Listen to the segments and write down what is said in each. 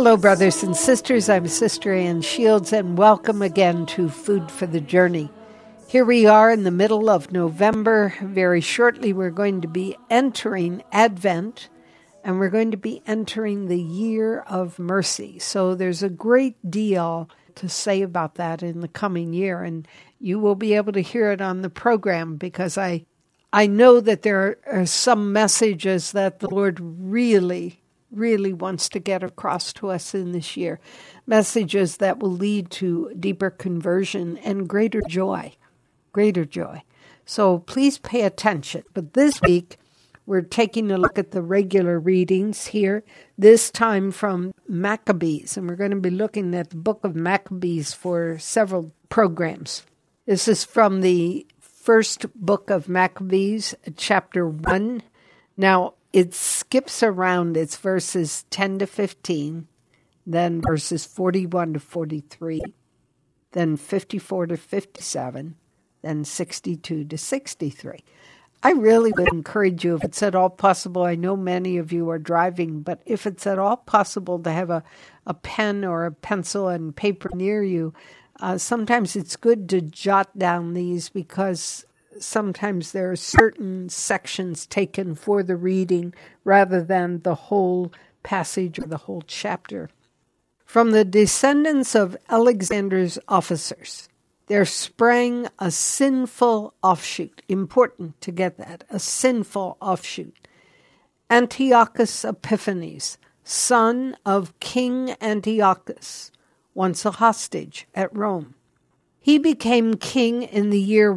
Hello, brothers and sisters. I'm Sister Ann Shields, and welcome again to Food for the Journey. Here we are in the middle of November. Very shortly, we're going to be entering Advent, and we're going to be entering the Year of Mercy. So there's a great deal to say about that in the coming year, and you will be able to hear it on the program, because I know that there are some messages that the Lord really wants to get across to us in this year. Messages that will lead to deeper conversion and greater joy. So please pay attention. But this week, we're taking a look at the regular readings here, this time from Maccabees. And we're going to be looking at the book of Maccabees for several programs. This is from the first book of Maccabees, chapter 1. Now, it skips around. It's verses 10 to 15, then verses 41 to 43, then 54 to 57, then 62 to 63. I really would encourage you, if it's at all possible, I know many of you are driving, but if it's at all possible to have a pen or a pencil and paper near you, sometimes it's good to jot down these, because sometimes there are certain sections taken for the reading rather than the whole passage or the whole chapter. From the descendants of Alexander's officers, there sprang a sinful offshoot. Important to get that, a sinful offshoot. Antiochus Epiphanes, son of King Antiochus, once a hostage at Rome. He became king in the year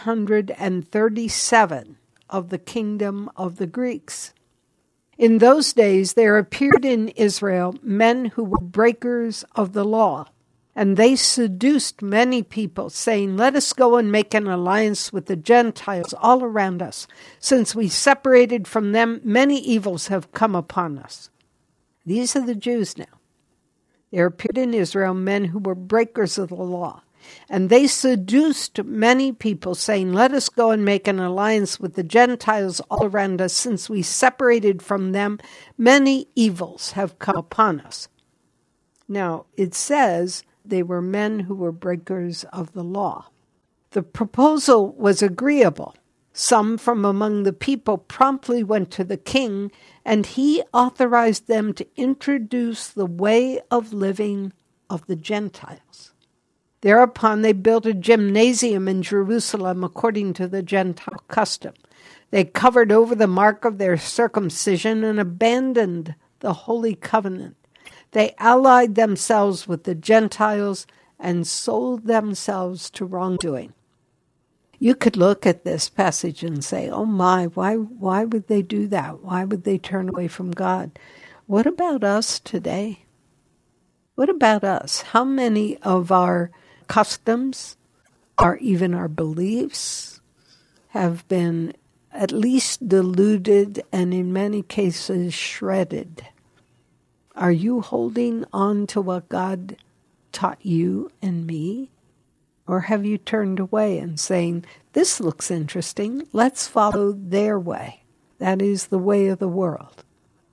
137 of the kingdom of the Greeks. In those days there appeared in Israel men who were breakers of the law, and they seduced many people, saying, "Let us go and make an alliance with the Gentiles all around us. Since we separated from them, many evils have come upon us." These are the Jews now. There appeared in Israel men who were breakers of the law, and they seduced many people, saying, "Let us go and make an alliance with the Gentiles all around us. Since we separated from them, many evils have come upon us." Now, it says they were men who were breakers of the law. The proposal was agreeable. Some from among the people promptly went to the king, and he authorized them to introduce the way of living of the Gentiles. Thereupon they built a gymnasium in Jerusalem according to the Gentile custom. They covered over the mark of their circumcision and abandoned the Holy Covenant. They allied themselves with the Gentiles and sold themselves to wrongdoing. You could look at this passage and say, oh my, why would they do that? Why would they turn away from God? What about us today? What about us? How many of our customs, or even our beliefs, have been at least diluted and in many cases shredded? Are you holding on to what God taught you and me? Or have you turned away and saying, this looks interesting, let's follow their way? That is the way of the world.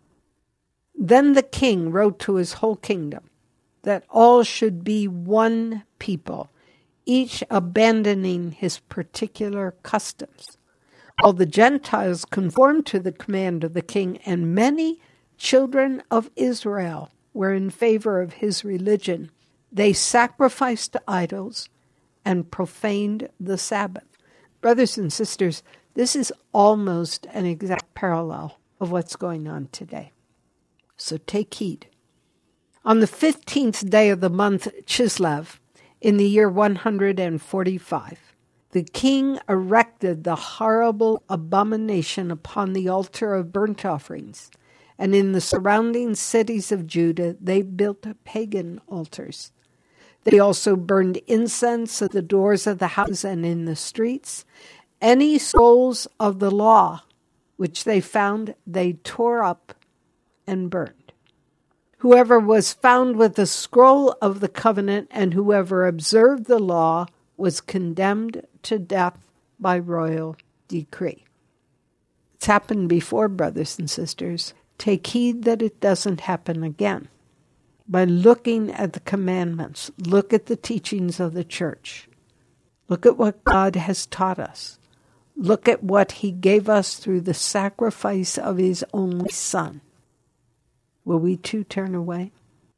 Then the king wrote to his whole kingdom that all should be one people, each abandoning his particular customs. All the Gentiles conformed to the command of the king, and many children of Israel were in favor of his religion. They sacrificed to idols and profaned the Sabbath. Brothers and sisters, this is almost an exact parallel of what's going on today. So take heed. On the 15th day of the month Chislev, in the year 145, the king erected the horrible abomination upon the altar of burnt offerings, and in the surrounding cities of Judah they built pagan altars. They also burned incense at the doors of the house and in the streets. Any scrolls of the law which they found, they tore up and burned. Whoever was found with the scroll of the covenant and whoever observed the law was condemned to death by royal decree. It's happened before, brothers and sisters. Take heed that it doesn't happen again. by looking at the commandments. Look at the teachings of the church. Look at what God has taught us. Look at what he gave us through the sacrifice of his only Son. Will we too turn away?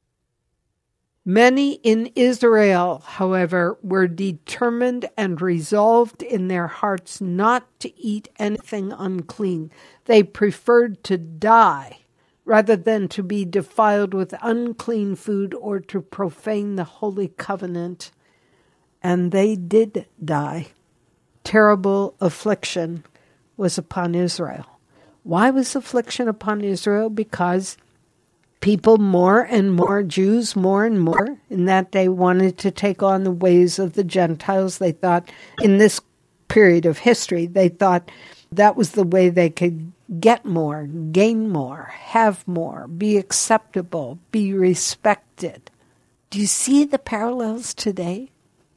Many in Israel, however, were determined and resolved in their hearts not to eat anything unclean. They preferred to die rather than to be defiled with unclean food or to profane the holy covenant. And they did die. Terrible affliction was upon Israel. Why was affliction upon Israel? Because people more and more, Jews more and more, in that day wanted to take on the ways of the Gentiles. They thought, in this period of history, they thought that was the way they could get more, gain more, have more, be acceptable, be respected. Do you see the parallels today?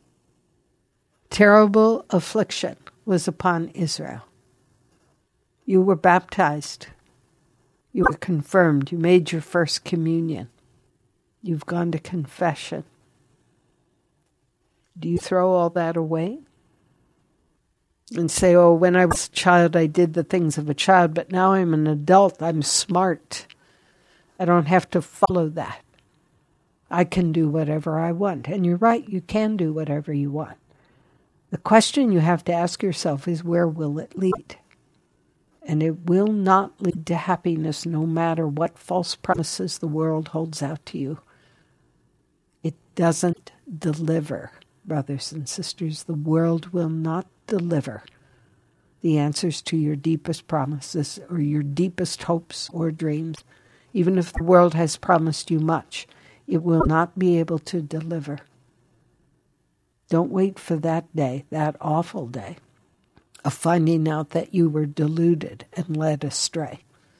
Terrible affliction was upon Israel. You were baptized. You were confirmed. You made your first communion. You've gone to confession. Do you throw all that away? And say, oh, when I was a child, I did the things of a child, but now I'm an adult. I'm smart. I don't have to follow that. I can do whatever I want. And you're right, you can do whatever you want. The question you have to ask yourself is, where will it lead? And it will not lead to happiness no matter what false promises the world holds out to you. It doesn't deliver, brothers and sisters. The world will not deliver the answers to your deepest promises or your deepest hopes or dreams. Even if the world has promised you much, it will not be able to deliver. Don't wait for that day, that awful day, of finding out that you were deluded and led astray.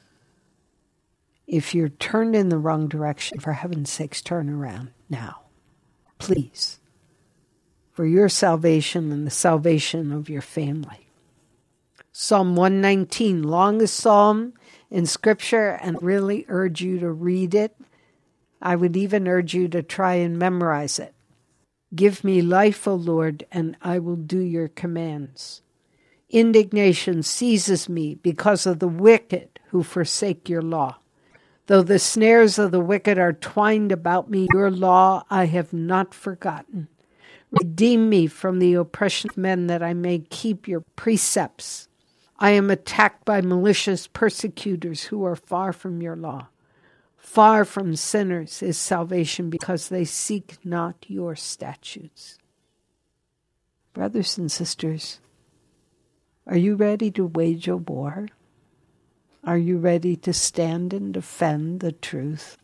If you're turned in the wrong direction, for heaven's sakes, turn around now. Please. For your salvation and the salvation of your family. Psalm 119, longest psalm in Scripture, and really urge you to read it. I would even urge you to try and memorize it. Give me life, O Lord, and I will do your commands. Indignation seizes me because of the wicked who forsake your law. Though the snares of the wicked are twined about me, your law I have not forgotten. Redeem me from the oppression of men, that I may keep your precepts. I am attacked by malicious persecutors who are far from your law. Far from sinners is salvation, because they seek not your statutes. Brothers and sisters, are you ready to wage a war? Are you ready to stand and defend the truth?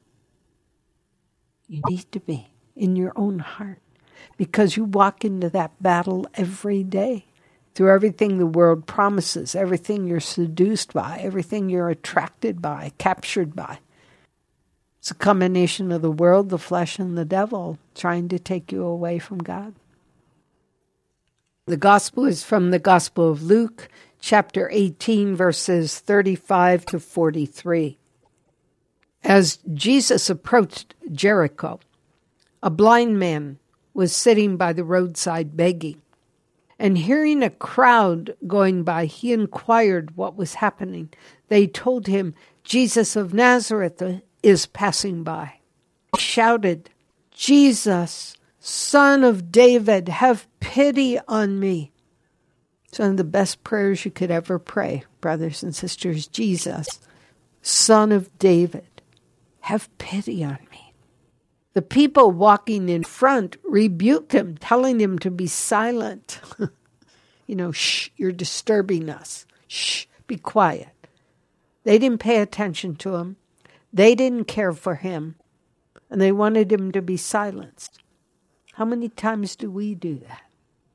You need to be in your own heart, because you walk into that battle every day through everything the world promises, everything you're seduced by, everything you're attracted by, captured by. It's a combination of the world, the flesh, and the devil trying to take you away from God. The gospel is from the Gospel of Luke, chapter 18, verses 35 to 43. As Jesus approached Jericho, a blind man was sitting by the roadside begging. And hearing a crowd going by, he inquired what was happening. They told him, Jesus of Nazareth is passing by. He shouted, Jesus, Son of David, have pity on me. It's one of the best prayers you could ever pray, brothers and sisters. Jesus, Son of David, have pity on me. The people walking in front rebuked him, telling him to be silent. Shh, you're disturbing us. Shh, be quiet. They didn't pay attention to him. They didn't care for him. And they wanted him to be silenced. How many times do we do that?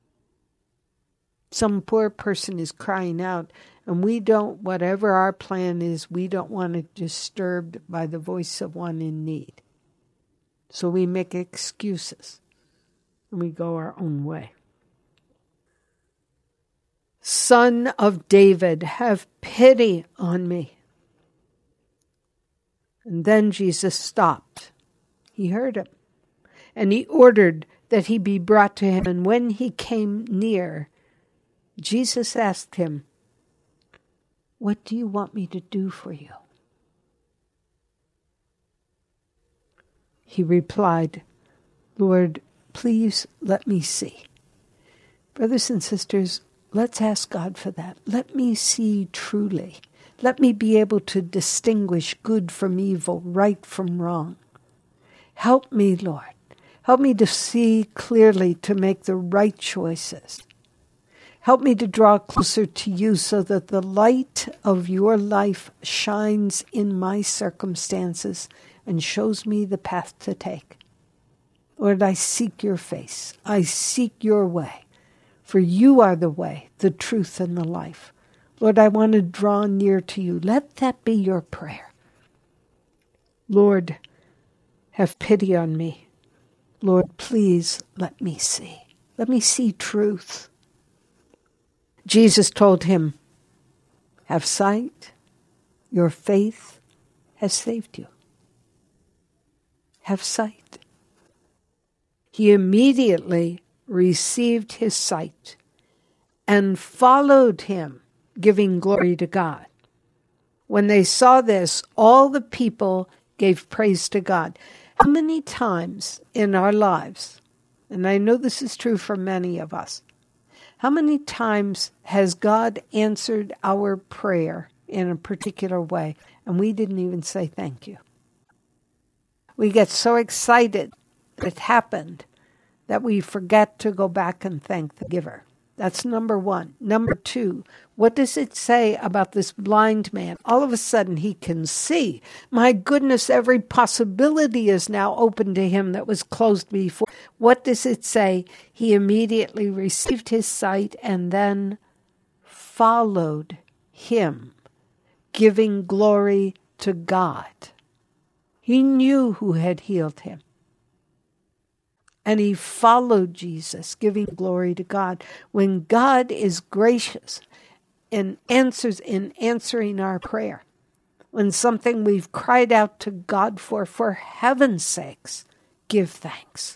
Some poor person is crying out, and whatever our plan is, we don't want it disturbed by the voice of one in need. So we make excuses, and we go our own way. Son of David, have pity on me. And then Jesus stopped He heard him, and he ordered that he be brought to him. And when he came near, Jesus asked him, "What do you want me to do for you?" He replied, "Lord, please let me see." Brothers and sisters, let's ask God for that. Let me see truly. Let me be able to distinguish good from evil, right from wrong. Help me, Lord. Help me to see clearly, to make the right choices. Help me to draw closer to you so that the light of your life shines in my circumstances and shows me the path to take. Lord, I seek your face. I seek your way. For you are the way, the truth, and the life. Lord, I want to draw near to you. Let that be your prayer. Lord, have pity on me. Lord, please let me see. Let me see truth. Jesus told him, "Have sight. Your faith has saved you." Have sight. He immediately received his sight and followed him, giving glory to God. When they saw this, all the people gave praise to God. How many times in our lives, and I know this is true for many of us, how many times has God answered our prayer in a particular way and we didn't even say thank you? We get so excited that it happened that we forget to go back and thank the giver. That's number one. Number two, what does it say about this blind man? All of a sudden he can see. My goodness, every possibility is now open to him that was closed before. What does it say? He immediately received his sight and then followed him, giving glory to God. He knew who had healed him. And he followed Jesus, giving glory to God. When God is gracious and answering our prayer, when something we've cried out to God for heaven's sakes, give thanks.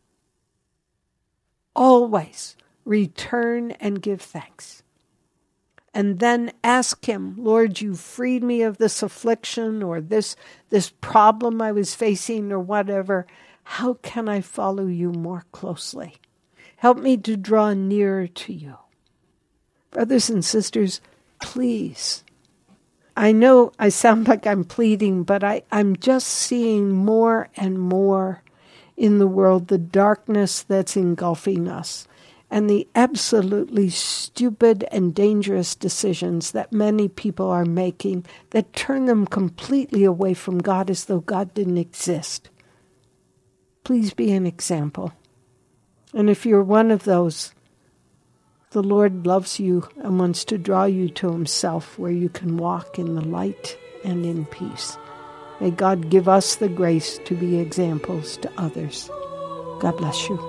Always return and give thanks. And then ask him, Lord, you freed me of this affliction or this problem I was facing or whatever. How can I follow you more closely? Help me to draw nearer to you. Brothers and sisters, please. I know I sound like I'm pleading, but I'm just seeing more and more in the world the darkness that's engulfing us and the absolutely stupid and dangerous decisions that many people are making that turn them completely away from God as though God didn't exist. Please be an example. And if you're one of those, the Lord loves you and wants to draw you to himself where you can walk in the light and in peace. May God give us the grace to be examples to others. God bless you.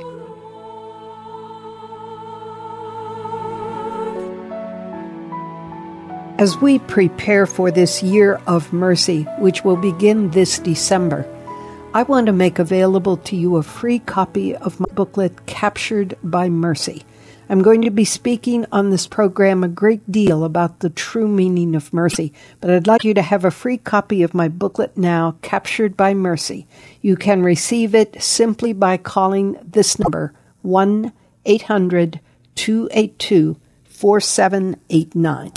As we prepare for this year of mercy, which will begin this December, I want to make available to you a free copy of my booklet, Captured by Mercy. I'm going to be speaking on this program a great deal about the true meaning of mercy, but I'd like you to have a free copy of my booklet now, Captured by Mercy. You can receive it simply by calling this number, 1-800-282-4789.